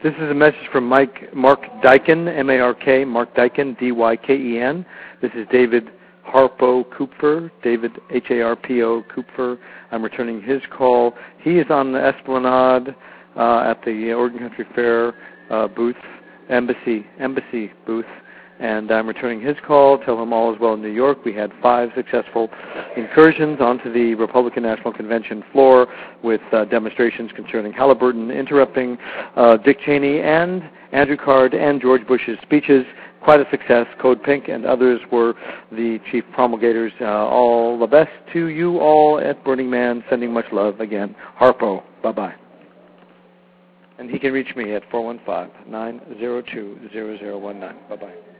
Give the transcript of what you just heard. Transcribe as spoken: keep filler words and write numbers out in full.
This is a message from Mike Mark Dyken, M A R K, Mark Dyken, D Y K E N. This is David Harpo Kupfer, David H A R P O Kupfer. I'm returning his call. He is on the Esplanade uh, at the Oregon Country Fair uh, booth, embassy, embassy booth. And I'm returning his call. Tell him all is well in New York. We had five successful incursions onto the Republican National Convention floor with uh, demonstrations concerning Halliburton interrupting uh, Dick Cheney and Andrew Card and George Bush's speeches. Quite a success. Code Pink and others were the chief promulgators. Uh, all the best to you all at Burning Man. Sending much love again. Harpo. Bye-bye. And he can reach me at four one five, nine zero two, zero zero one nine. Bye-bye.